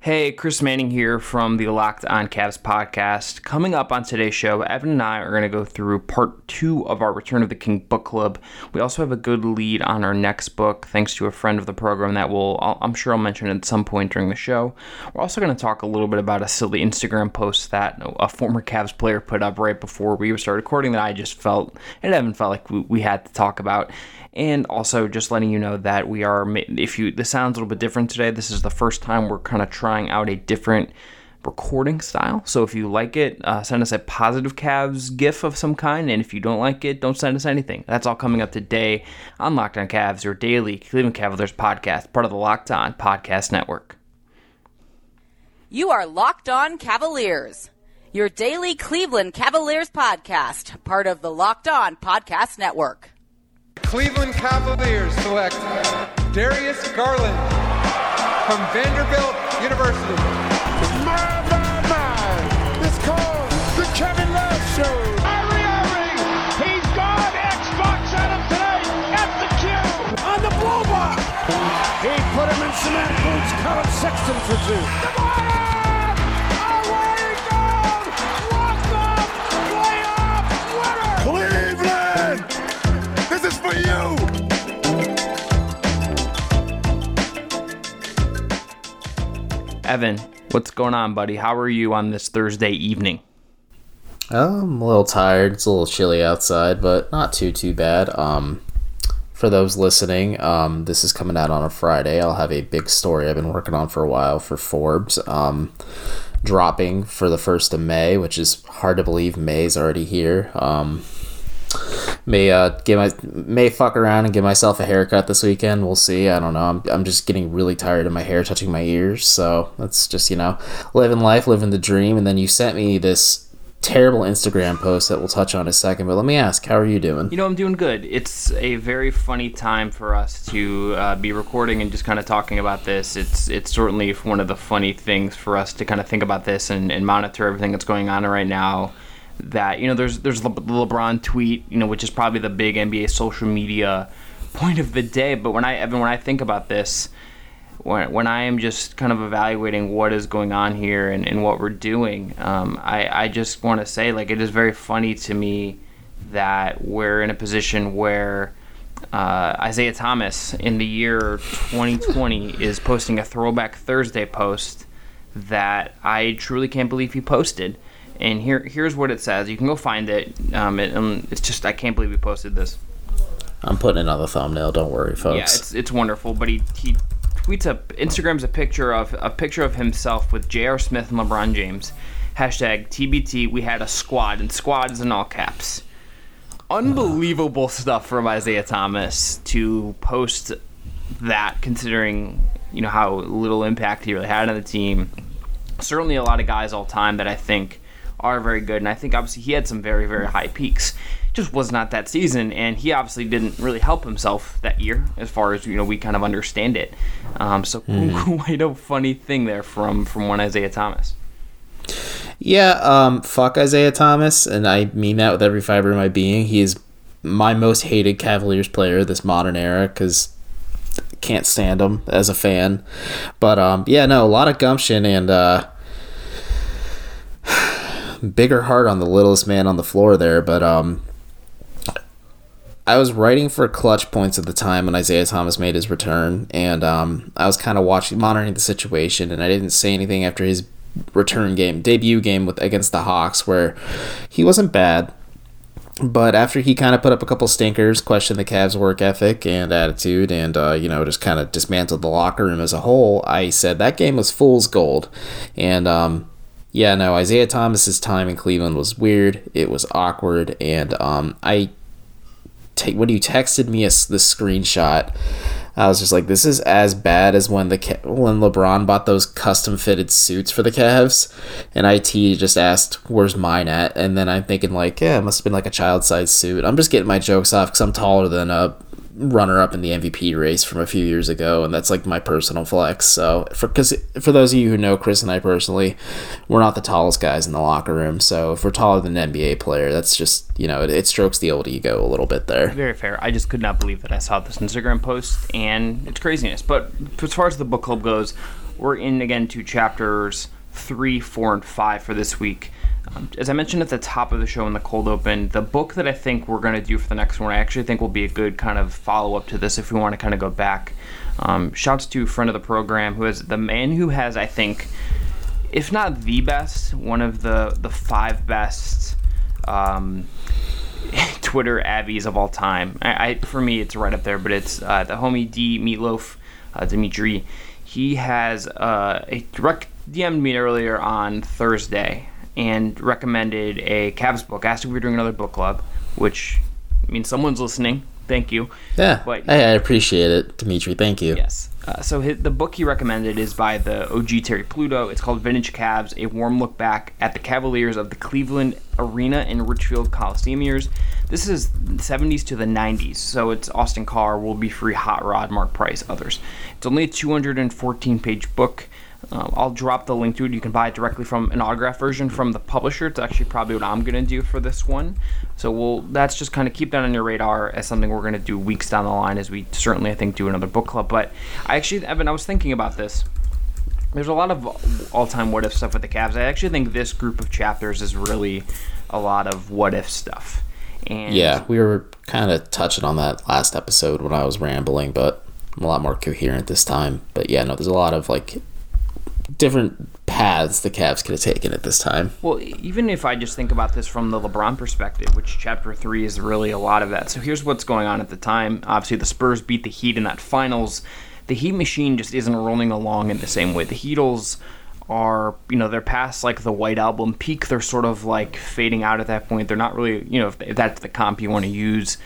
Hey, Chris Manning here from the Locked On Cavs podcast. Coming up on today's show, Evan and I are going to go through part 2 of our Return of the King book club. We also have a good lead on our next book, thanks to a friend of the program that I'm sure I'll mention at some point during the show. We're also going to talk a little bit about a silly Instagram post that a former Cavs player put up right before we started recording that I just felt, and Evan felt like we had to talk about. And also just letting you know that this sounds a little bit different today. This is the first time we're kind of trying out a different recording style. So if you like it, send us a positive Cavs GIF of some kind. And if you don't like it, don't send us anything. That's all coming up today on Locked On Cavs, your daily Cleveland Cavaliers podcast, part of the Locked On Podcast Network. You are Locked On Cavaliers, your daily Cleveland Cavaliers podcast, part of the Locked On Podcast Network. Cleveland Cavaliers select Darius Garland from Vanderbilt University. My. It's called the Kevin Love Show. Irving, he's gone. Xbox at him today at the cue. On the blow by. He put him in cement boots. Colin Sexton for 2. For you. Evan, what's going on, buddy? How are you on this Thursday evening? I'm a little tired. It's a little chilly outside, but not too bad. For those listening, this is coming out on a Friday. I'll have a big story I've been working on for a while for Forbes, dropping for the 1st of May, which is hard to believe. May's already here. May fuck around and give myself a haircut this weekend. We'll see. I don't know. I'm just getting really tired of my hair touching my ears. So that's just, living life, living the dream. And then you sent me this terrible Instagram post that we'll touch on in a second. But let me ask, how are you doing? I'm doing good. It's a very funny time for us to be recording and just kind of talking about this. It's certainly one of the funny things for us to kind of think about this and monitor everything that's going on right now. That there's the LeBron tweet, which is probably the big NBA social media point of the day. But when I think about this, when I am just kind of evaluating what is going on here and what we're doing, I just want to say, it is very funny to me that we're in a position where Isaiah Thomas in the year 2020 is posting a Throwback Thursday post that I truly can't believe he posted. And here's what it says. You can go find it. It's just, I can't believe he posted this. I'm putting it on the thumbnail. Don't worry, folks. Yeah, it's wonderful. But he tweets up, Instagram's a picture of himself with J.R. Smith and LeBron James. Hashtag TBT. We had a squad, and squad is in all caps. Unbelievable stuff from Isaiah Thomas to post that, considering how little impact he really had on the team. Certainly a lot of guys all time that I think are very good, and I think obviously he had some very, very high peaks. Just was not that season, and he obviously didn't really help himself that year as far as we kind of understand it. Quite a funny thing there from one Isaiah Thomas. Yeah, fuck Isaiah Thomas, and I mean that with every fiber of my being. He is my most hated Cavaliers player of this modern era because can't stand him as a fan. But a lot of gumption and bigger heart on the littlest man on the floor there. But I was writing for Clutch Points at the time when Isaiah Thomas made his return, and I was kind of monitoring the situation, and I didn't say anything after his debut game against the Hawks, where he wasn't bad. But after he kind of put up a couple stinkers, questioned the Cavs' work ethic and attitude, and just kind of dismantled the locker room as a whole, I said that game was fool's gold. And Isaiah Thomas's time in Cleveland was weird. It was awkward, and when you texted me the screenshot, I was just like, this is as bad as when LeBron bought those custom fitted suits for the Cavs, and IT just asked, "Where's mine at?" And then I'm thinking it must have been like a child-sized suit. I'm just getting my jokes off because I'm taller than a runner-up in the MVP race from a few years ago, and that's my personal flex. So for those of you who know Chris and I personally, we're not the tallest guys in the locker room. So if we're taller than an NBA player, that's just it strokes the old ego a little bit there. Very fair. I just could not believe that I saw this Instagram post and its craziness. But as far as the book club goes, we're in again to chapters 3, 4, and 5 for this week. As I mentioned at the top of the show in the cold open, the book that I think we're going to do for the next one, I actually think will be a good kind of follow-up to this if we want to kind of go back. Shouts to a friend of the program who is the man who has, I think, if not the best, one of the 5 best Twitter Abbeys of all time. For me, it's right up there, but it's the homie D Meatloaf, Dimitri. He has a direct DM'd me earlier on Thursday and recommended a Cavs book. Asked if we were doing another book club, which means someone's listening. Thank you. Yeah, but, I appreciate it, Dimitri. Thank you. Yes. So the book he recommended is by the OG Terry Pluto. It's called Vintage Cavs, a warm look back at the Cavaliers of the Cleveland Arena and Richfield Coliseum years. This is 70s to the 90s, so it's Austin Carr, Will Be Free, Hot Rod, Mark Price, others. It's only a 214-page book. I'll drop the link to it. You can buy it directly from an autograph version from the publisher. It's actually probably what I'm going to do for this one. So that's just kind of keep that on your radar as something we're going to do weeks down the line as we certainly, I think, do another book club. But Evan, I was thinking about this. There's a lot of all-time what-if stuff with the Cavs. I actually think this group of chapters is really a lot of what-if stuff. And yeah, we were kind of touching on that last episode when I was rambling, but I'm a lot more coherent this time. But yeah, no, there's a lot of different paths the Cavs could have taken at this time. Well, even if I just think about this from the LeBron perspective, which chapter 3 is really a lot of that. So here's what's going on at the time. Obviously, the Spurs beat the Heat in that finals. The Heat machine just isn't rolling along in the same way. The Heatles are, they're past the White Album peak. They're sort of fading out at that point. They're not really, if that's the comp you want to use.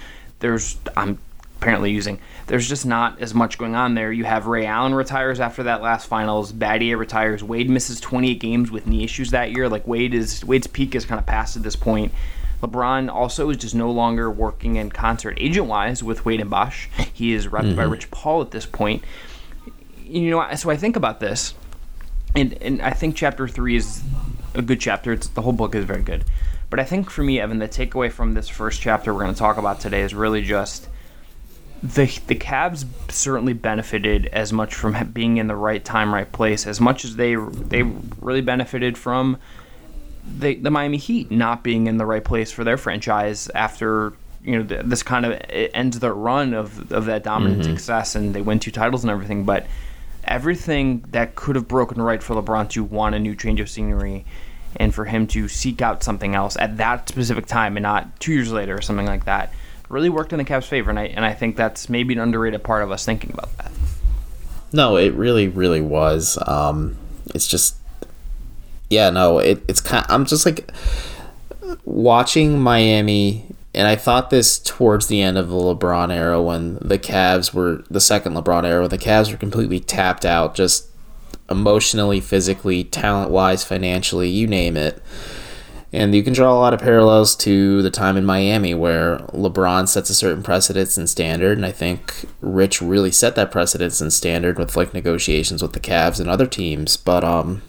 There's just not as much going on there. You have Ray Allen retires after that last finals. Battier retires. Wade misses 28 games with knee issues that year. Wade's peak is kind of past at this point. LeBron also is just no longer working in concert agent-wise with Wade and Bosch. He is repped by Rich Paul at this point. So I think about this, and I think chapter 3 is a good chapter. The whole book is very good. But I think for me, Evan, the takeaway from this first chapter we're going to talk about today is really just the Cavs certainly benefited as much from being in the right time, right place, as much as they really benefited from the Miami Heat not being in the right place for their franchise after this kind of it ends their run of that dominant success, and they win 2 titles and everything. But everything that could have broken right for LeBron to want a new change of scenery and for him to seek out something else at that specific time and not 2 years later or something like that really worked in the Cavs' favor, and I think that's maybe an underrated part of us thinking about that. No, it really, really was. It's just, it's kind of, I'm just watching Miami, and I thought this towards the end of the LeBron era when the Cavs were, the second LeBron era, when the Cavs were completely tapped out, just emotionally, physically, talent-wise, financially, you name it. And you can draw a lot of parallels to the time in Miami where LeBron sets a certain precedence and standard, and I think Rich really set that precedence and standard with negotiations with the Cavs and other teams. But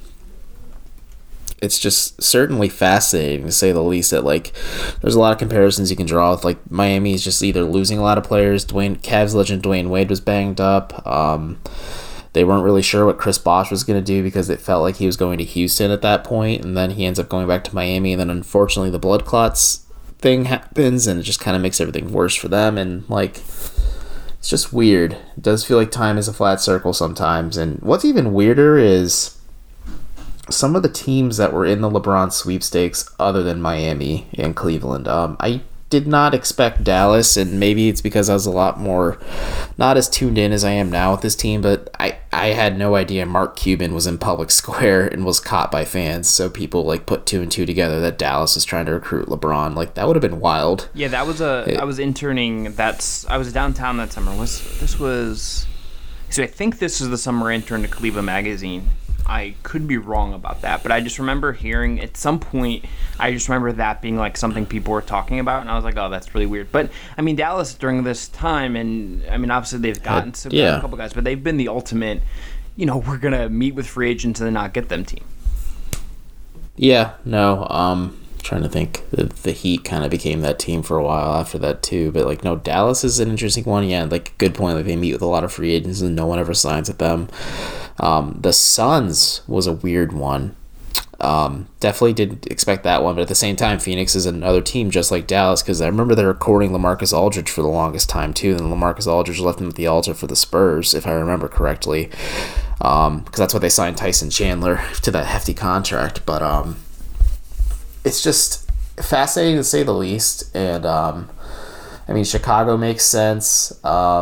it's just certainly fascinating to say the least that there's a lot of comparisons you can draw with Miami is just either losing a lot of players. Cavs legend Dwayne Wade was banged up. They weren't really sure what Chris Bosh was going to do because it felt like he was going to Houston at that point, and then he ends up going back to Miami, and then unfortunately the blood clots thing happens, and it just kind of makes everything worse for them, and it's just weird. It does feel like time is a flat circle sometimes, and what's even weirder is some of the teams that were in the LeBron sweepstakes other than Miami and Cleveland. I did not expect Dallas, and maybe it's because I was a lot more not as tuned in as I am now with this team, but I had no idea Mark Cuban was in public square and was caught by fans, so people put 2 and 2 together that Dallas was trying to recruit LeBron. That would have been wild. Yeah, that was I was interning, I was downtown that summer. So I think this is the summer I interned at Cleveland Magazine. I could be wrong about that, but I just remember hearing at some point, that being something people were talking about, and I was like, oh, that's really weird. But Dallas during this time, and obviously they've gotten a couple guys, but they've been the ultimate, we're going to meet with free agents and then not get them team. Yeah, no, trying to think. The Heat kind of became that team for a while after that too, but no, Dallas is an interesting one. Yeah, good point. They meet with a lot of free agents and no one ever signs with them. The Suns was a weird one. Definitely didn't expect that one, but at the same time, Phoenix is another team just like Dallas, because I remember they were courting LaMarcus Aldridge for the longest time too, and LaMarcus Aldridge left him at the altar for the Spurs, if I remember correctly, because that's why they signed Tyson Chandler to that hefty contract. But it's just fascinating to say the least, and I mean, Chicago makes sense.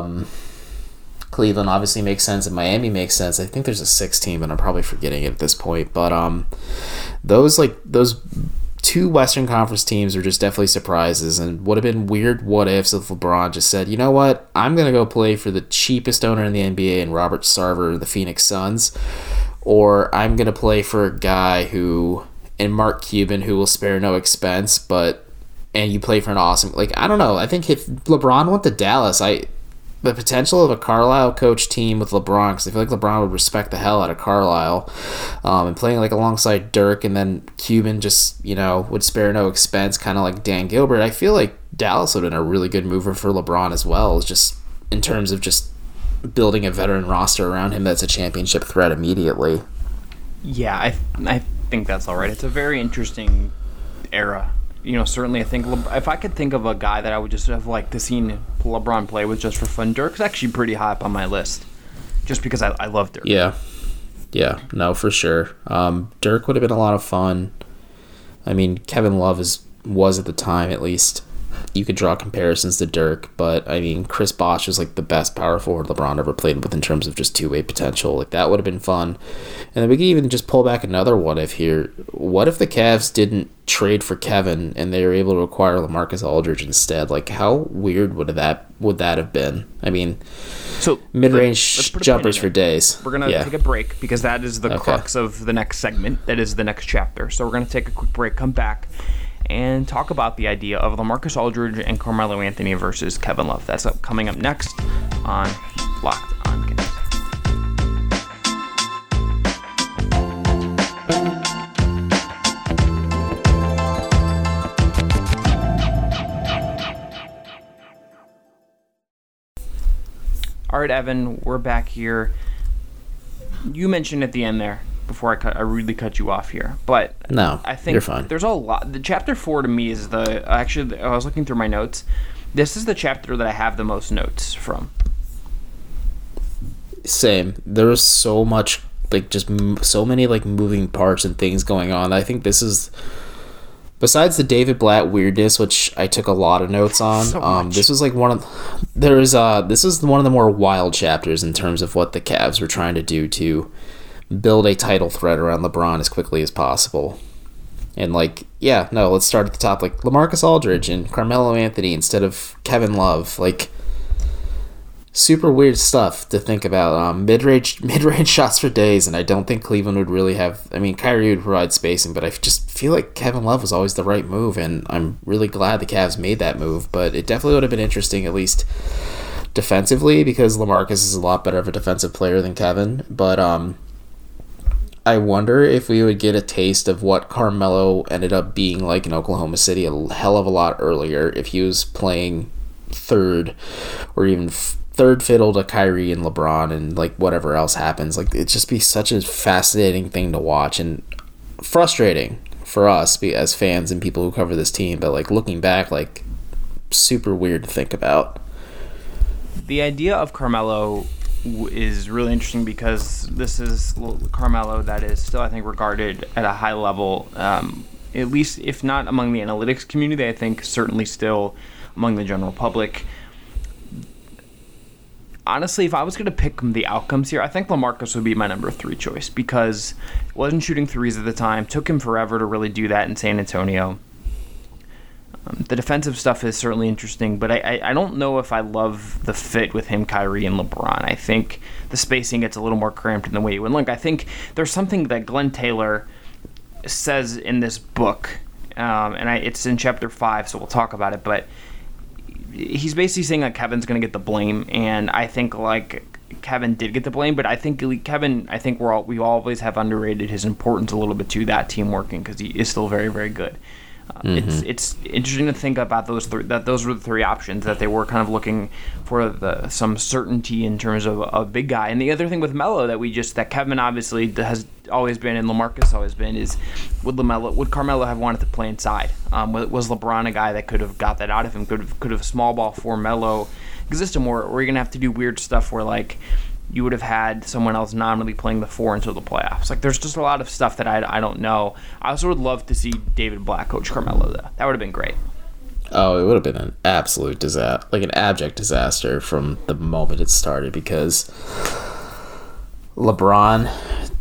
Cleveland obviously makes sense, and Miami makes sense. I think there's a sixth team, and I'm probably forgetting it at this point. But those two Western Conference teams are just definitely surprises, and would have been weird what ifs if LeBron just said, you know what, I'm gonna go play for the cheapest owner in the NBA and Robert Sarver, the Phoenix Suns, or I'm gonna play for a guy and Mark Cuban, who will spare no expense, and you play for an awesome, I don't know. I think if LeBron went to Dallas, the potential of a Carlisle coach team with LeBron, because I feel like LeBron would respect the hell out of Carlisle, and playing alongside Dirk, and then Cuban just, would spare no expense, kind of like Dan Gilbert. I feel like Dallas would have been a really good mover for LeBron as well, just in terms of just building a veteran roster around him that's a championship threat immediately. Yeah, I think that's all right. It's a very interesting era. Certainly I think if I could think of a guy that I would just have liked to see LeBron play with just for fun, Dirk's actually pretty high up on my list, just because I love Dirk. Yeah, no, for sure. Dirk would have been a lot of fun. I mean, Kevin Love was at the time, at least. You could draw comparisons to Dirk, but I mean, Chris Bosh was the best power forward LeBron ever played with in terms of just two-way potential. That would have been fun. And then we could even just pull back another what if here. What if the Cavs didn't trade for Kevin and they were able to acquire LaMarcus Aldridge instead? How weird would that have been? I mean, so mid-range jumpers for days. We're going to take a break, because that is the crux of the next segment. That is the next chapter. So we're going to take a quick break, come back, and talk about the idea of LaMarcus Aldridge and Carmelo Anthony versus Kevin Love. That's coming up next on Locked On Cavs. All right, Evan, we're back here. You mentioned at the end there, before I rudely cut you off here, but no, I think you're fine. There's a lot. The chapter 4 to me is actually, I was looking through my notes. This is the chapter that I have the most notes from. Same. There was so much, so many moving parts and things going on. I think this is, besides the David Blatt weirdness, which I took a lot of notes on. This was this is one of the more wild chapters in terms of what the Cavs were trying to do to build a title threat around LeBron as quickly as possible. And let's start at the top. LaMarcus Aldridge and Carmelo Anthony instead of Kevin Love. Super weird stuff to think about. Mid-range shots for days, and I don't think Cleveland would really have. I mean, Kyrie would provide spacing, but I just feel like Kevin Love was always the right move, and I'm really glad the Cavs made that move. But it definitely would have been interesting, at least defensively, because LaMarcus is a lot better of a defensive player than Kevin. But I wonder if we would get a taste of what Carmelo ended up being like in Oklahoma City a hell of a lot earlier if he was playing third or even third fiddle to Kyrie and LeBron and whatever else happens. It'd just be such a fascinating thing to watch and frustrating for us as fans and people who cover this team, but looking back, super weird to think about. The idea of Carmelo is really interesting because this is Carmelo that is still, I think, regarded at a high level, at least if not among the analytics community, I think certainly still among the general public. Honestly, if I was going to pick the outcomes here, I think LaMarcus would be my number 3 choice, because he wasn't shooting threes at the time. Took him forever to really do that in San Antonio. The defensive stuff is certainly interesting, but I don't know if I love the fit with him, Kyrie, and LeBron. I think the spacing gets a little more cramped in the way you would look. I think there's something that Glenn Taylor says in this book, and it's in chapter 5, so we'll talk about it, but he's basically saying that Kevin's going to get the blame, and I think Kevin did get the blame, but I think Kevin, we always have underrated his importance a little bit to that team working, because he is still very, very good. It's interesting to think about those were the three options, that they were kind of looking for some certainty in terms of a big guy. And the other thing with Melo that Kevin obviously has always been, and LaMarcus always been, is would Carmelo have wanted to play inside? Was LeBron a guy that could have got that out of him? Could have small ball for Melo existed more, or are you gonna have to do weird stuff where like you would have had someone else nominally playing the 4 until the playoffs? Like, there's just a lot of stuff that I don't know. I also would love to see David Blatt coach Carmelo, though. That would have been great. Oh, it would have been an absolute disaster, like an abject disaster from the moment it started, because LeBron,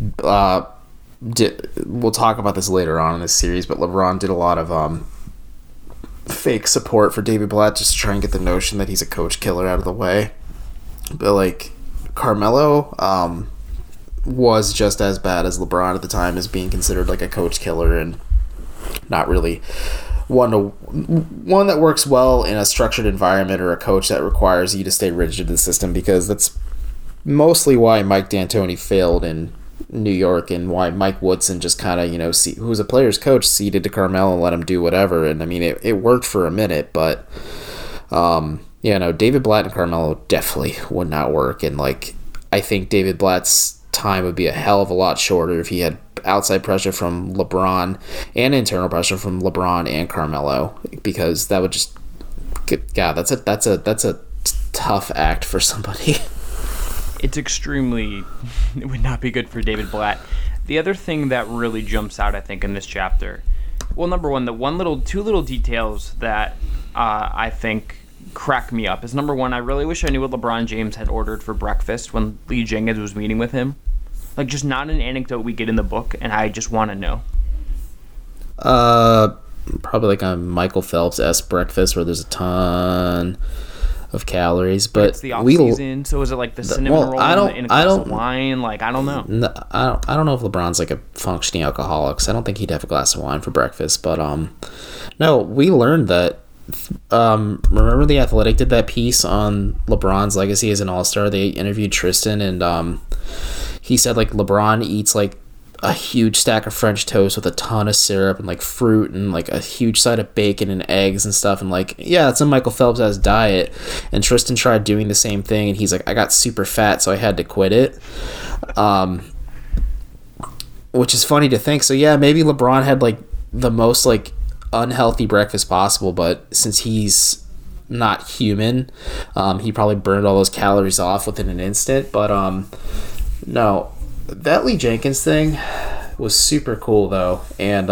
we'll talk about this later on in this series, but LeBron did a lot of fake support for David Blatt just to try and get the notion that he's a coach killer out of the way. But, like, Carmelo was just as bad as LeBron at the time, as being considered like a coach killer, and not really one that works well in a structured environment, or a coach that requires you to stay rigid to the system, because that's mostly why Mike D'Antoni failed in New York, and why Mike Woodson just kind of, who was a player's coach, ceded to Carmelo and let him do whatever. And I mean, it worked for a minute, but David Blatt and Carmelo definitely would not work. And, like, I think David Blatt's time would be a hell of a lot shorter if he had outside pressure from LeBron and internal pressure from LeBron and Carmelo, because that would just, God, that's a tough act for somebody. It would not be good for David Blatt. The other thing that really jumps out, I think, in this chapter, well, number one, two little details that I think crack me up is, number one, I really wish I knew what LeBron James had ordered for breakfast when Lee Jenkins was meeting with him. Like, just not an anecdote we get in the book, and I just want to know. Probably like a Michael Phelps-esque breakfast where there's a ton of calories, but it's the off season, so is it like the cinnamon roll in a glass of wine? Like, I don't know. No, I don't know if LeBron's like a functioning alcoholic, so I don't think he'd have a glass of wine for breakfast. But no, we learned that. Remember The Athletic did that piece on LeBron's legacy as an all-star? They interviewed Tristan, and he said, like, LeBron eats like a huge stack of French toast with a ton of syrup and like fruit and like a huge side of bacon and eggs and stuff, and like, yeah, it's a Michael Phelps' diet. And Tristan tried doing the same thing, and he's like, I got super fat, so I had to quit it. Which is funny to think. So yeah, maybe LeBron had like the most like unhealthy breakfast possible, but since he's not human, he probably burned all those calories off within an instant. But no, that Lee Jenkins thing was super cool though, and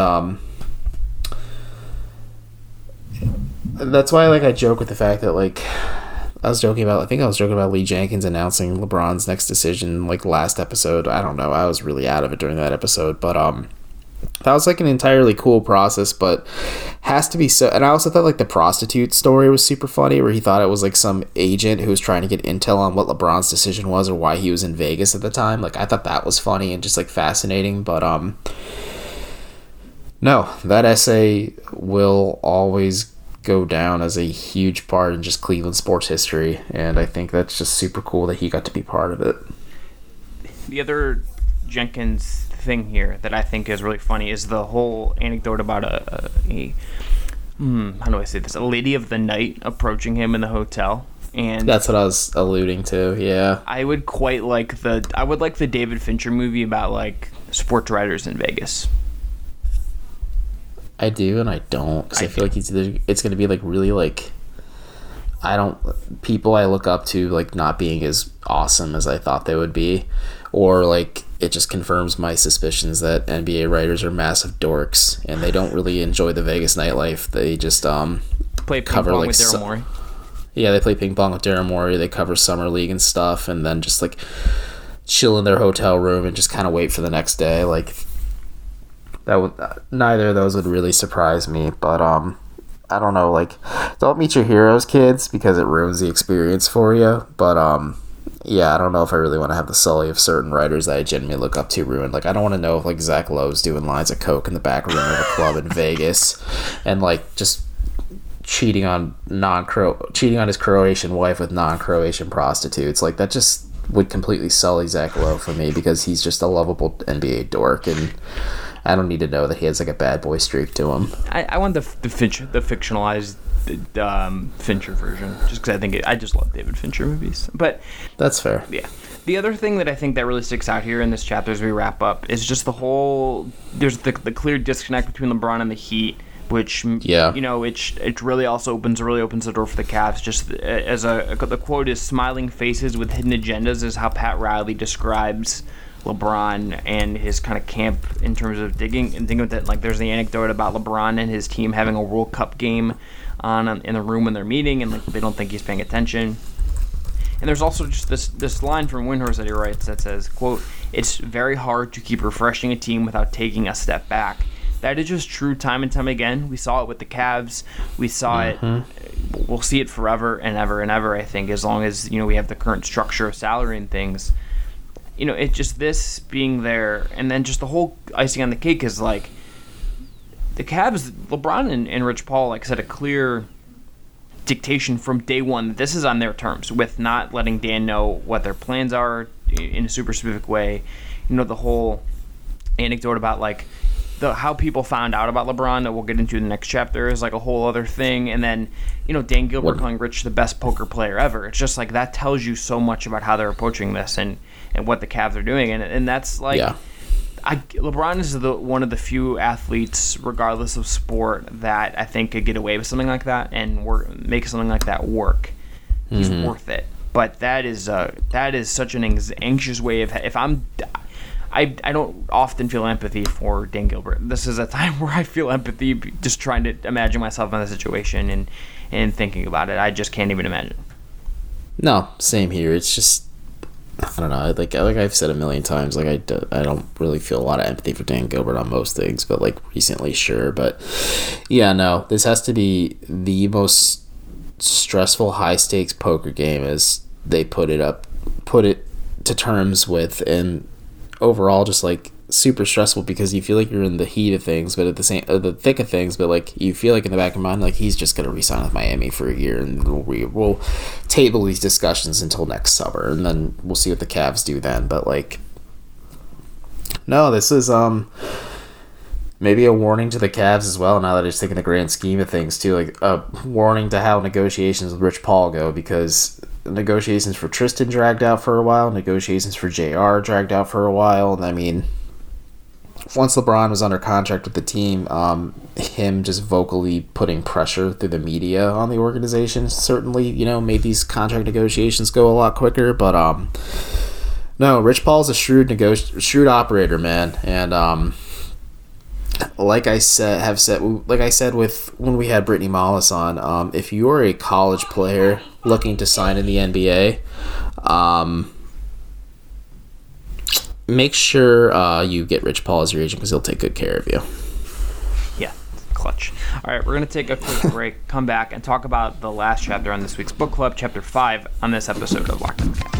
that's why, like, I joke with the fact that, like, I was joking about Lee Jenkins announcing LeBron's next decision, like, last episode. I don't know, I was really out of it during that episode, but that was like an entirely cool process, but has to be so. And I also thought like the prostitute story was super funny, where he thought it was like some agent who was trying to get intel on what LeBron's decision was or why he was in Vegas at the time. Like, I thought that was funny and just like fascinating. But no, that essay will always go down as a huge part in just Cleveland sports history, and I think that's just super cool that he got to be part of it. The other Jenkins thing here that I think is really funny is the whole anecdote about a how do I say this? A lady of the night approaching him in the hotel, and that's what I was alluding to. Yeah, I would like the David Fincher movie about like sports writers in Vegas. I do and I don't, because I feel like it's going to be like really like people I look up to like not being as awesome as I thought they would be, or like it just confirms my suspicions that NBA writers are massive dorks and they don't really enjoy the Vegas nightlife. They just play ping pong with Daryl Morey. Yeah, they play ping pong with Daryl Morey. They cover summer league and stuff, and then just like chill in their hotel room and just kind of wait for the next day. Like, that would neither of those would really surprise me, but I don't know, like, don't meet your heroes, kids, because it ruins the experience for you. But yeah, I don't know if I really want to have the sully of certain writers that I genuinely look up to ruined. Like, I don't want to know if like Zach Lowe's doing lines of coke in the back room of a club in Vegas and like just cheating on his Croatian wife with non-Croatian prostitutes. Like, that just would completely sully Zach Lowe for me, because he's just a lovable NBA dork. And I don't need to know that he has like a bad boy streak to him. I want the fictionalized Fincher version, just because I just love David Fincher movies. But that's fair. Yeah. The other thing that I think that really sticks out here in this chapter as we wrap up is just there's the clear disconnect between LeBron and the Heat, which it really opens the door for the Cavs. Just as the quote is, "Smiling faces with hidden agendas," is how Pat Riley describes LeBron and his kind of camp in terms of digging. And think of that, like there's the anecdote about LeBron and his team having a World Cup game on in the room when they're meeting, and like they don't think he's paying attention. And there's also just this line from Windhorst that he writes that says, quote, "It's very hard to keep refreshing a team without taking a step back." That is just true time and time again. We saw it with the Cavs. We saw it. We'll see it forever and ever and ever, I think, as long as we have the current structure of salary and things. It's just this being there, and then just the whole icing on the cake is like the Cavs, LeBron and Rich Paul, like I said, a clear dictation from day one that this is on their terms, with not letting Dan know what their plans are in a super specific way. The whole anecdote about like how people found out about LeBron that we'll get into in the next chapter is like a whole other thing. And then Dan Gilbert calling Rich the best poker player ever. It's just like that tells you so much about how they're approaching this and what the Cavs are doing, and that's like LeBron is one of the few athletes, regardless of sport, that I think could get away with something like that and make something like that work. He's worth it. But that is such an anxious way of I don't often feel empathy for Dan Gilbert. This is a time where I feel empathy just trying to imagine myself in the situation and thinking about it. I just can't even imagine. No, same here. It's just, I don't know. Like I've said a million times, like I don't really feel a lot of empathy for Dan Gilbert on most things, but like recently, sure. But yeah, no, this has to be the most stressful, high stakes poker game as they put it to terms with, and overall just like super stressful because you feel like you're in the heat of things, but at the thick of things, but like you feel like in the back of your mind, like he's just gonna re-sign with Miami for a year, and we'll table these discussions until next summer, and then we'll see what the Cavs do then. But like, no, this is maybe a warning to the Cavs as well. Now that I just think in the grand scheme of things too, like a warning to how negotiations with Rich Paul go, because negotiations for Tristan dragged out for a while, negotiations for JR dragged out for a while, and I mean, once LeBron was under contract with the team, him just vocally putting pressure through the media on the organization certainly, made these contract negotiations go a lot quicker. But no, Rich Paul's a shrewd operator, man, and like I said with when we had Brittany Mollis on, if you're a college player looking to sign in the NBA, make sure you get Rich Paul as your agent, because he'll take good care of you. Yeah, clutch. All right, we're going to take a quick break, come back, and talk about the last chapter on this week's book club, Chapter 5, on this episode of Locked On Cavs.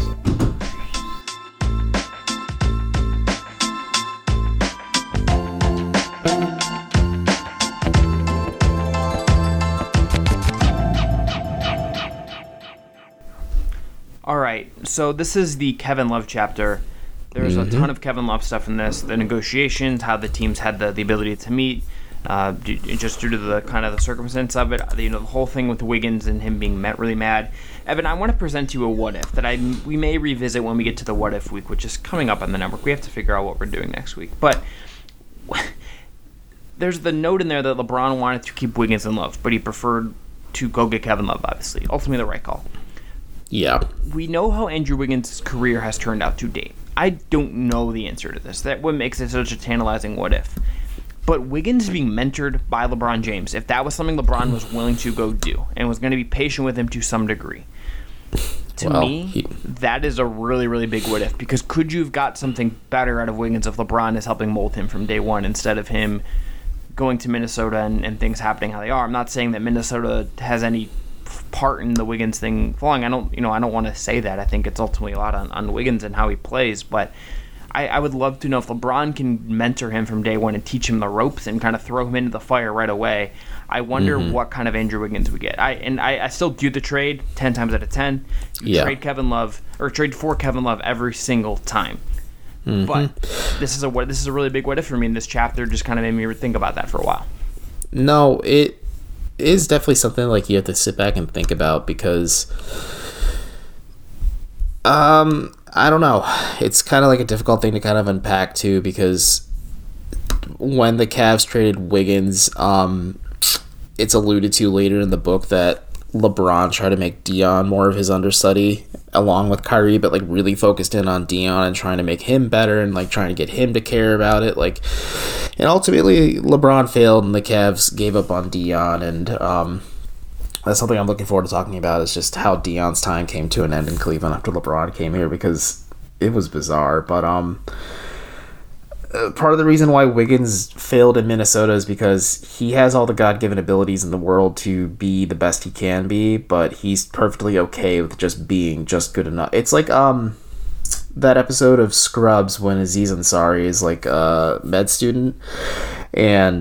All right, so this is the Kevin Love chapter. There's a ton of Kevin Love stuff in this. The negotiations, how the teams had the ability to meet, just due to the kind of the circumstance of it. The whole thing with Wiggins and him being really mad. Evan, I want to present to you a what if that we may revisit when we get to the what if week, which is coming up on the network. We have to figure out what we're doing next week. But there's the note in there that LeBron wanted to keep Wiggins and Love, but he preferred to go get Kevin Love, obviously. Ultimately the right call. Yeah. We know how Andrew Wiggins' career has turned out to date. I don't know the answer to this. That's what makes it such a tantalizing what if. But Wiggins being mentored by LeBron James, if that was something LeBron was willing to go do and was going to be patient with him to some degree, to me, that is a really, really big what if. Because could you have got something better out of Wiggins if LeBron is helping mold him from day one instead of him going to Minnesota and things happening how they are? I'm not saying that Minnesota has any part in the Wiggins thing falling. I don't want to say that. I think it's ultimately a lot on Wiggins and how he plays, but I would love to know if LeBron can mentor him from day one and teach him the ropes and kind of throw him into the fire right away. I wonder what kind of Andrew Wiggins we get. I still do the trade 10 times out of 10. Trade Kevin Love or trade for Kevin Love every single time. But this is a really big what if for me, and this chapter just kind of made me think about that for a while. No, it is definitely something like you have to sit back and think about because I don't know. It's kind of like a difficult thing to kind of unpack too, because when the Cavs traded Wiggins, it's alluded to later in the book that LeBron tried to make Dion more of his understudy along with Kyrie, but like really focused in on Dion and trying to make him better and like trying to get him to care about it. Like, and ultimately LeBron failed and the Cavs gave up on Dion, and that's something I'm looking forward to talking about, is just how Dion's time came to an end in Cleveland after LeBron came here, because it was bizarre. But part of the reason why Wiggins failed in Minnesota is because he has all the God-given abilities in the world to be the best he can be, but he's perfectly okay with just being just good enough. It's like that episode of Scrubs when Aziz Ansari is like a med student, and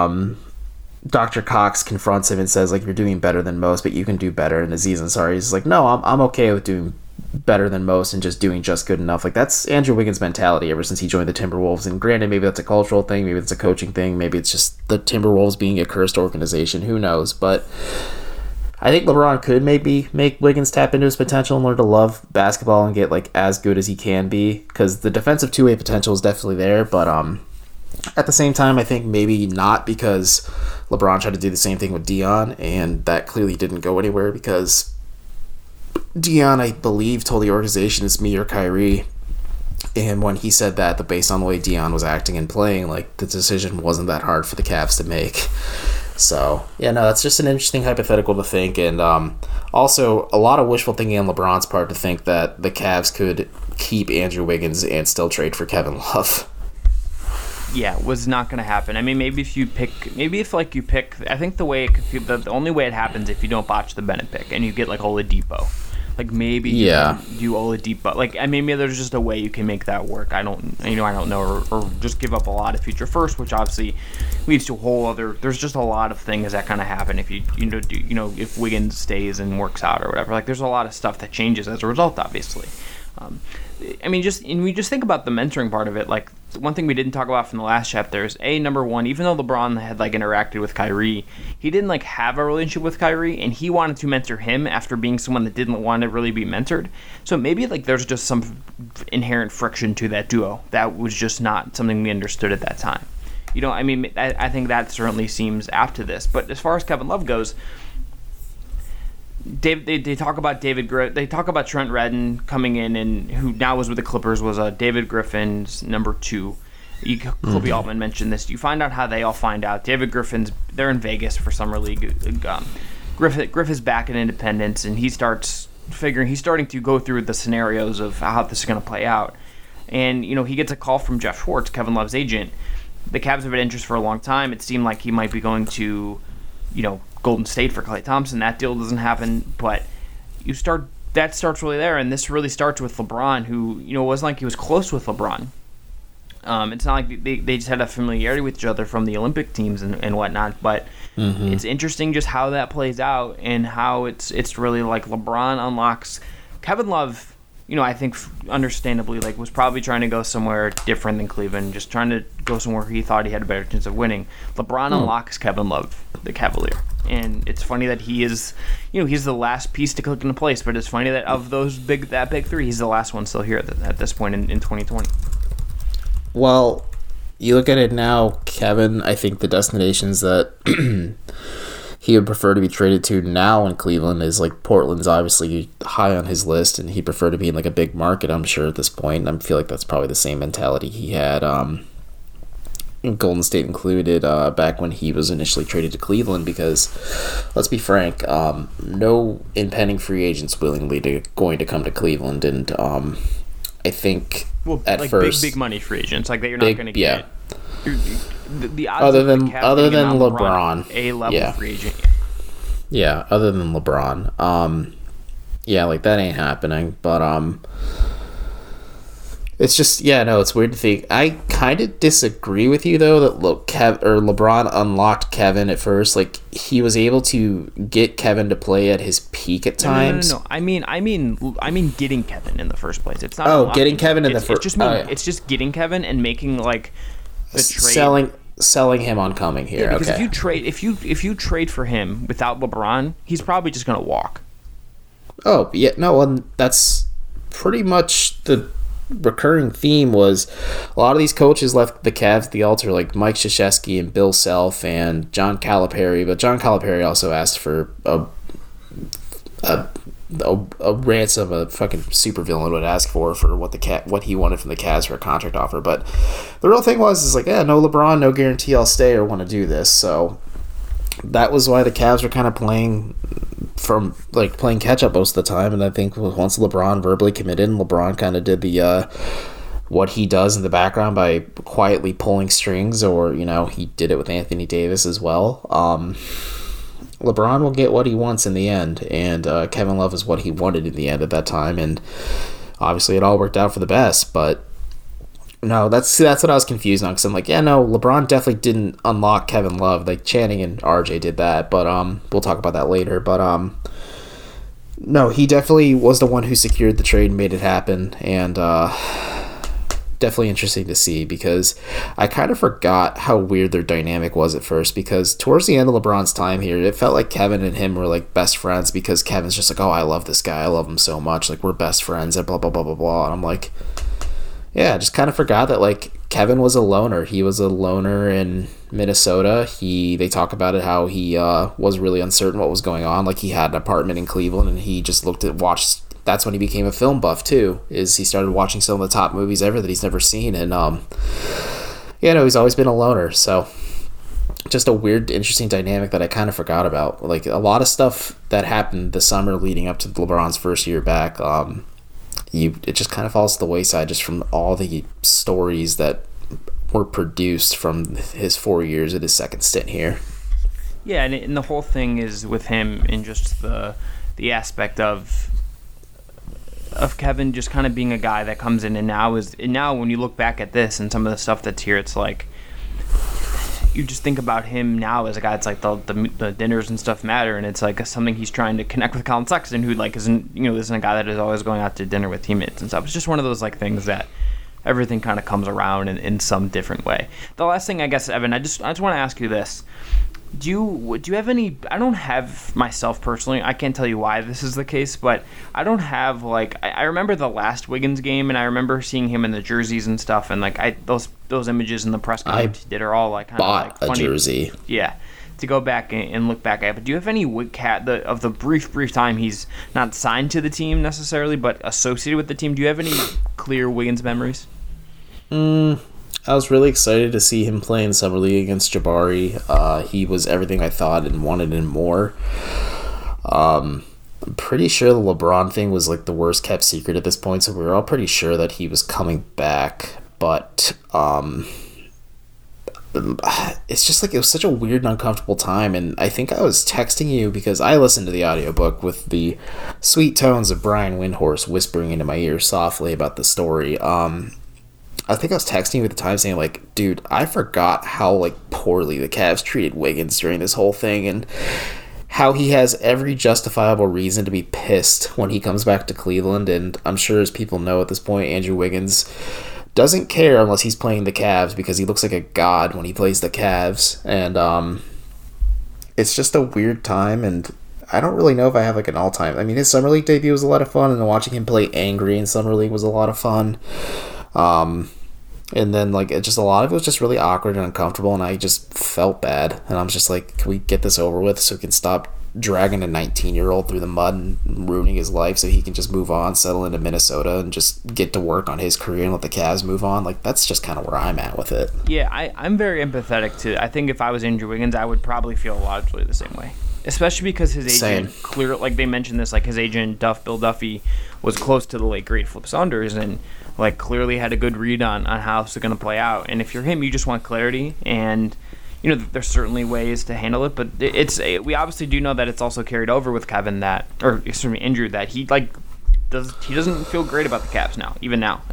Dr. Cox confronts him and says, like, you're doing better than most, but you can do better. And Aziz Ansari is like, no, I'm okay with doing better than most and just doing just good enough. Like, that's Andrew Wiggins' mentality ever since he joined the Timberwolves. And granted, maybe that's a cultural thing, maybe it's a coaching thing, maybe it's just the Timberwolves being a cursed organization, who knows. But I think LeBron could maybe make Wiggins tap into his potential and learn to love basketball and get like as good as he can be, because the defensive two-way potential is definitely there. But at the same time, I think maybe not, because LeBron tried to do the same thing with Dion, and that clearly didn't go anywhere, because Dion, I believe, told the organization it's me or Kyrie, and when he said that, based on the way Dion was acting and playing, like, the decision wasn't that hard for the Cavs to make. So, yeah, no, that's just an interesting hypothetical to think, and also a lot of wishful thinking on LeBron's part to think that the Cavs could keep Andrew Wiggins and still trade for Kevin Love. Yeah, was not going to happen. I mean, maybe if you pick, I think the only way it happens if you don't botch the Bennett pick and you get like Oladipo. Like maybe you do Oladipo. Like, I mean, maybe there's just a way you can make that work. I don't know, or just give up a lot of future first, which obviously leads to a whole other. There's just a lot of things that kind of happen if if Wiggins stays and works out or whatever. Like, there's a lot of stuff that changes as a result, obviously. I mean, we just think about the mentoring part of it. Like, one thing we didn't talk about from the last chapter is number one, even though LeBron had like interacted with Kyrie, he didn't like have a relationship with Kyrie, and he wanted to mentor him after being someone that didn't want to really be mentored. So maybe like there's just some inherent friction to that duo that was just not something we understood at that time. I mean, I think that certainly seems apt to this. But as far as Kevin Love goes, they talk about they talk about Trent Redden coming in, and who now was with the Clippers, was David Griffin's number 2. Kobe Altman mentioned this. You find out how they all find out. David Griffin's, they're in Vegas for summer league. Griff is back in Independence, and he's starting to go through the scenarios of how this is going to play out. And he gets a call from Jeff Schwartz, Kevin Love's agent. The Cavs have had interest for a long time. It seemed like he might be going to, Golden State for Klay Thompson. That deal doesn't happen, but that starts really there, and this really starts with LeBron, who it wasn't like he was close with LeBron. It's not like they just had a familiarity with each other from the Olympic teams and whatnot, but it's interesting just how that plays out, and how it's really like LeBron unlocks Kevin Love. I think understandably, like, was probably trying to go somewhere different than Cleveland, just trying to go somewhere he thought he had a better chance of winning. LeBron unlocks Kevin Love, the Cavalier. And it's funny that he is, he's the last piece to click into place, but it's funny that of that big three, he's the last one still here at this point in 2020. Well, you look at it now, Kevin, I think the destinations that he would prefer to be traded to now in Cleveland is like Portland's obviously high on his list, and he'd prefer to be in like a big market, I'm sure, at this point. I feel like that's probably the same mentality he had, Golden State included, back when he was initially traded to Cleveland, because let's be frank, no impending free agents willingly going to come to Cleveland, and I think at like first big money free agents like that you're not going to get. The odds other than LeBron, a level free agent. Yeah, other than LeBron, like that ain't happening. But It's just, yeah, no, it's weird to think. I kind of disagree with you, though, that LeBron unlocked Kevin at first. Like, he was able to get Kevin to play at his peak at times. No. I mean getting Kevin in the first place. It's not getting Kevin in the first. It's just getting Kevin and making, like, the trade. Selling him on coming here. Yeah, because okay. if you trade for him without LeBron, he's probably just gonna walk. Oh, yeah, no, and that's pretty much the recurring theme was a lot of these coaches left the Cavs at the altar, like Mike Krzyzewski and Bill Self and John Calipari, but John Calipari also asked for a ransom a fucking supervillain would ask for what he wanted from the Cavs for a contract offer. But the real thing was like, yeah, no LeBron, no guarantee I'll stay or want to do this. So that was why the Cavs were kind of playing catch up most of the time. And I think once LeBron verbally committed, and LeBron kind of did the what he does in the background by quietly pulling strings, or he did it with Anthony Davis as well. LeBron will get what he wants in the end, and Kevin Love is what he wanted in the end at that time, and obviously it all worked out for the best. But no, that's what I was confused on, because I'm like, yeah, no, LeBron definitely didn't unlock Kevin Love. Like Channing and RJ did that, but we'll talk about that later. But no, he definitely was the one who secured the trade and made it happen, and definitely interesting to see, because I kind of forgot how weird their dynamic was at first, because towards the end of LeBron's time here, it felt like Kevin and him were like best friends, because Kevin's just like, oh, I love this guy, I love him so much, like we're best friends and blah blah blah blah blah. And I'm like, yeah, I just kind of forgot that like Kevin was a loner. He was a loner in Minnesota. They talk about it, how he was really uncertain what was going on. Like he had an apartment in Cleveland, and he just watched. That's when he became a film buff too, is he started watching some of the top movies ever that he's never seen. And he's always been a loner. So just a weird, interesting dynamic that I kind of forgot about. Like a lot of stuff that happened the summer leading up to LeBron's first year back, it just kind of falls to the wayside just from all the stories that were produced from his 4 years at his second stint here. Yeah, and the whole thing is with him in just the aspect of Kevin just kind of being a guy that comes in, and now when you look back at this and some of the stuff that's here, it's like you just think about him now as a guy. It's like the dinners and stuff matter, and it's like something he's trying to connect with Colin Sexton, who like isn't a guy that is always going out to dinner with teammates and stuff. It's just one of those like things that everything kind of comes around in some different way. The last thing, I guess, Evan, I just want to ask you this. Do you have any? I don't have myself personally. I can't tell you why this is the case, but I don't have like. I remember the last Wiggins game, and I remember seeing him in the jerseys and stuff, and like those images in the press conference he did are all like kind of like funny. A jersey. Yeah, to go back and look back at. But do you have any of the brief time he's not signed to the team necessarily, but associated with the team? Do you have any clear Wiggins memories? I was really excited to see him play in Summer League against Jabari. He was everything I thought and wanted and more. I'm pretty sure the LeBron thing was like the worst kept secret at this point, so we were all pretty sure that he was coming back. But it's just like it was such a weird and uncomfortable time, and I think I was texting you because I listened to the audiobook with the sweet tones of Brian Windhorst whispering into my ear softly about the story. I think I was texting you at the time saying, like, dude, I forgot how, like, poorly the Cavs treated Wiggins during this whole thing, and how he has every justifiable reason to be pissed when he comes back to Cleveland. And I'm sure, as people know at this point, Andrew Wiggins doesn't care unless he's playing the Cavs, because he looks like a god when he plays the Cavs. And it's just a weird time, and I don't really know if I have, like, an all-time. I mean, his Summer League debut was a lot of fun, and watching him play angry in Summer League was a lot of fun. And then, like, a lot of it was just really awkward and uncomfortable, and I just felt bad. And I'm just like, can we get this over with so we can stop dragging a 19-year-old through the mud and ruining his life so he can just move on, settle into Minnesota, and just get to work on his career and let the Cavs move on? Like, that's just kind of where I'm at with it. Yeah, I'm very empathetic to. I think if I was Andrew Wiggins, I would probably feel largely the same way. Especially because his agent, clear, like they mentioned this, like his agent, Bill Duffy, was close to the late great Flip Saunders, and like clearly had a good read on how it's going to play out. And if you're him, you just want clarity, and you know there's certainly ways to handle it, but we obviously do know that it's also carried over with Kevin Andrew, that he doesn't feel great about the Cavs now, even now, and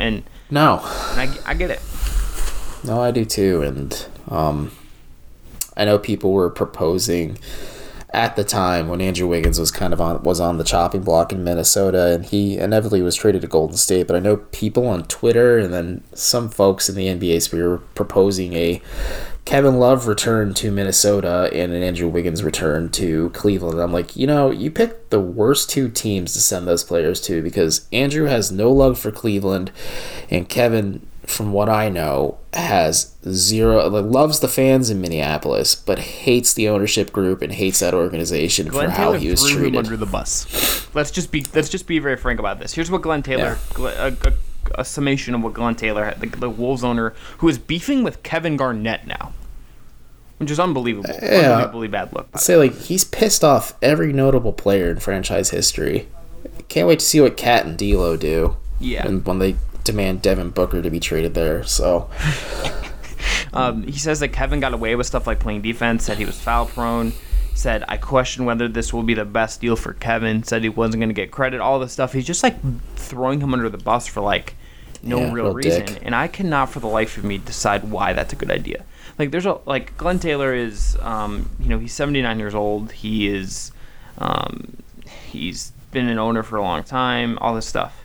No. And I get it. No, I do too. And I know people were proposing at the time when Andrew Wiggins was on the chopping block in Minnesota, and he inevitably was traded to Golden State. But I know people on Twitter and then some folks in the NBA sphere were proposing a Kevin Love return to Minnesota and an Andrew Wiggins return to Cleveland. I'm like, you picked the worst two teams to send those players to, because Andrew has no love for Cleveland, and Kevin, from what I know, has zero, loves the fans in Minneapolis, but hates the ownership group and hates that organization for how he was treated. Glenn Taylor threw him under the bus. Let's just be very frank about this. Here's what Glenn Taylor, a summation of what Glenn Taylor, the Wolves owner, who is beefing with Kevin Garnett now, which is unbelievable. Unbelievably bad look. I'd say he's pissed off every notable player in franchise history. Can't wait to see what Cat and D'Lo do. Yeah. And when they demand Devin Booker to be traded there. So he says that Kevin got away with stuff like playing defense, said he was foul prone, said I question whether this will be the best deal for Kevin, said he wasn't going to get credit, all this stuff. He's just throwing him under the bus for no real reason. Dick. And I cannot for the life of me decide why that's a good idea. Glenn Taylor is he's 79 years old. He is he's been an owner for a long time, all this stuff.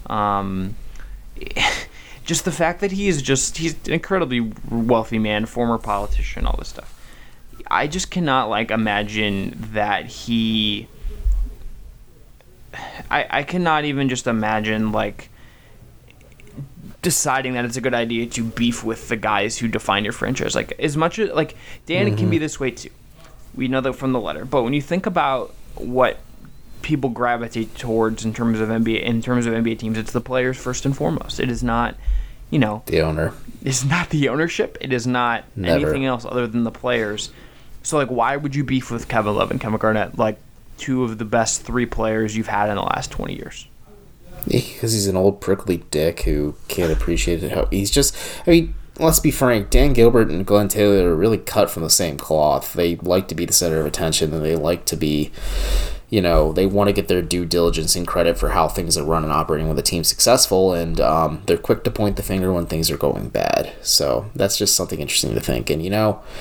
Just the fact that he's an incredibly wealthy man, former politician, all this stuff. I just cannot imagine that he. I cannot even just imagine deciding that it's a good idea to beef with the guys who define your franchise. As much as Dan can be this way too. We know that from the letter. But when you think about what people gravitate towards in terms of NBA teams, it's the players first and foremost. It is not, the owner. It's not the ownership. It is not anything else other than the players. So why would you beef with Kevin Love and Kevin Garnett, two of the best three players you've had in the last 20 years? Because he's an old prickly dick who can't appreciate it. He's just, let's be frank, Dan Gilbert and Glenn Taylor are really cut from the same cloth. They like to be the center of attention, and they like to be, they want to get their due diligence and credit for how things are run and operating when the team's successful, and they're quick to point the finger when things are going bad. So that's just something interesting to think. And,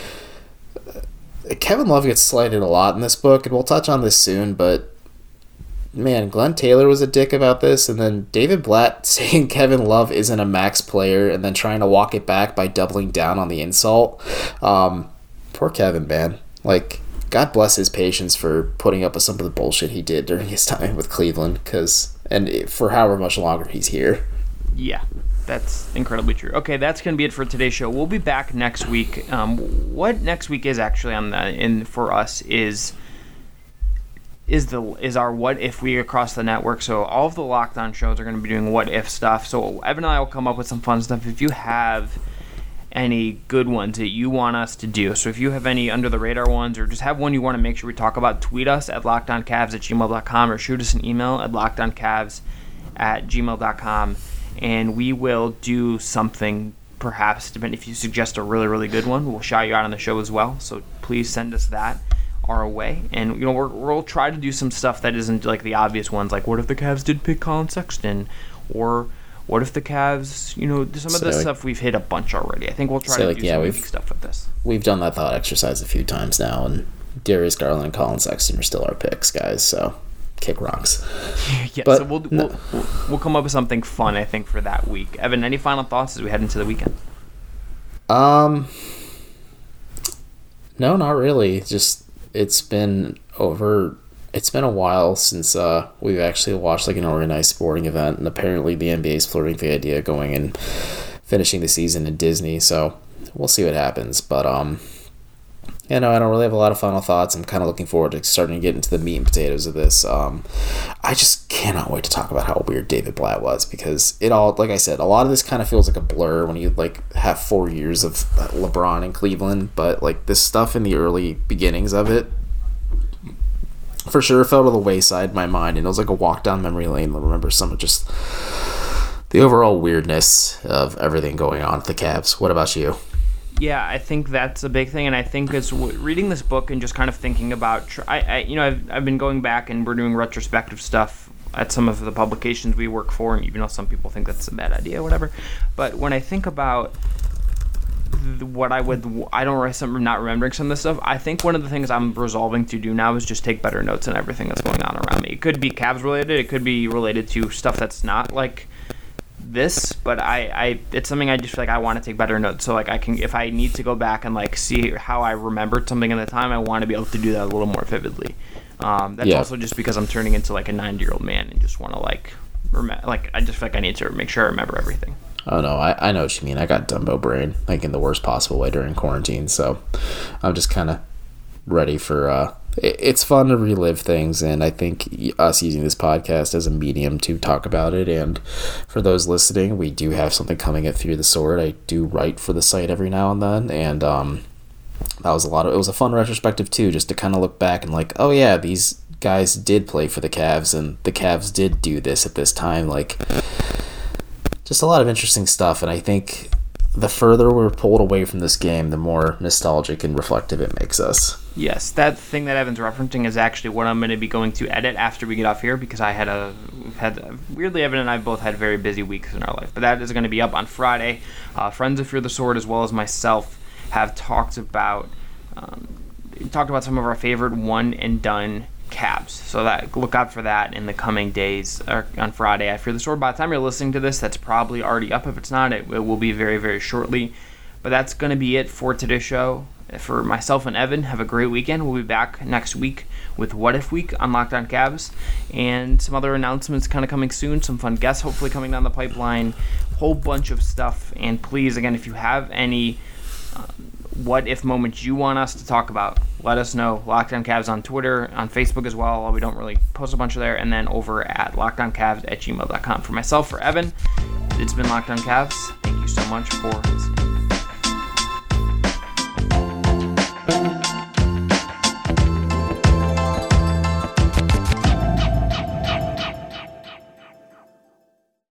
Kevin Love gets slighted a lot in this book, and we'll touch on this soon, but man, Glenn Taylor was a dick about this, and then David Blatt saying Kevin Love isn't a max player and then trying to walk it back by doubling down on the insult. Poor Kevin, man. God bless his patience for putting up with some of the bullshit he did during his time with Cleveland, and for however much longer he's here. Yeah, that's incredibly true. Okay, that's going to be it for today's show. We'll be back next week. What next week is actually for us is our What If Week across the network. So all of the Locked On shows are going to be doing What If stuff. So Evan and I will come up with some fun stuff. If you have any good ones that you want us to do, so if you have any under the radar ones, or just have one you want to make sure we talk about, tweet us at lockedoncavs@gmail.com, or shoot us an email at lockedoncavs@gmail.com, and we will do something. Perhaps, depending if you suggest a really, really good one, we'll shout you out on the show as well. So please send us that our way, and we'll try to do some stuff that isn't the obvious ones, what if the Cavs did pick Colin Sexton, or what if the Cavs, some of the stuff we've hit a bunch already. I think we'll try to do some unique stuff with this. We've done that thought exercise a few times now, and Darius Garland and Colin Sexton are still our picks, guys. So kick rocks. Yeah, but, so we'll come up with something fun, I think, for that week. Evan, any final thoughts as we head into the weekend? No, not really. Just it's been a while since we've actually watched an organized sporting event, and apparently the NBA is flirting with the idea of going and finishing the season in Disney, so we'll see what happens. But I don't really have a lot of final thoughts. I'm kind of looking forward to starting to get into the meat and potatoes of this. I just cannot wait to talk about how weird David Blatt was, because it all, like I said, a lot of this kind of feels like a blur when you have 4 years of LeBron in Cleveland, but this stuff in the early beginnings of it for sure fell to the wayside in my mind, and it was like a walk down memory lane. I remember some of just the overall weirdness of everything going on at the Cavs. What about you? Yeah, I think that's a big thing, and I think it's reading this book and just kind of thinking about. I've been going back, and we're doing retrospective stuff at some of the publications we work for, even though some people think that's a bad idea, whatever. But when I think about what I don't not remembering some of this stuff, I think one of the things I'm resolving to do now is just take better notes on everything that's going on around me. It could be Cavs related, it could be related to stuff that's not like this, but I it's something I just feel like I want to take better notes, so like I can, if I need to go back and like see how I remembered something at the time, I want to be able to do that a little more vividly. That's also just because I'm turning into like a 90-year-old man and just want to like I just feel like I need to make sure I remember everything. Oh no, I know what you mean. I got Dumbo brain, like in the worst possible way during quarantine, so I'm just kind of ready for it's fun to relive things, and I think us using this podcast as a medium to talk about it. And for those listening, we do have something coming at Through the Sword. I do write for the site every now and then, and it was a fun retrospective too, just to kind of look back and like, oh yeah, these guys did play for the Cavs, and the Cavs did do this at this time. Like, just a lot of interesting stuff, and I think the further we're pulled away from this game, the more nostalgic and reflective it makes us. Yes, that thing that Evan's referencing is actually what I'm going to be going to edit after we get off here, because weirdly, Evan and I both had very busy weeks in our life. But that is going to be up on Friday. Friends of Fear the Sword, as well as myself, have talked about some of our favorite one and done Cavs. So that, look out for that in the coming days, or on Friday at Fear the Sword. By the time you're listening to this, that's probably already up. If it's not, it will be very, very shortly. But that's going to be it for today's show. For myself and Evan, have a great weekend. We'll be back next week with What If Week on Locked On Cavs, and some other announcements kind of coming soon, some fun guests hopefully coming down the pipeline, whole bunch of stuff. And please, again, if you have any what if moments you want us to talk about, let us know. Locked On Cavs on Twitter, on Facebook as well. We don't really post a bunch of there. And then over at lockedoncavs@gmail.com. For myself, for Evan, it's been Locked On Cavs. Thank you so much for listening.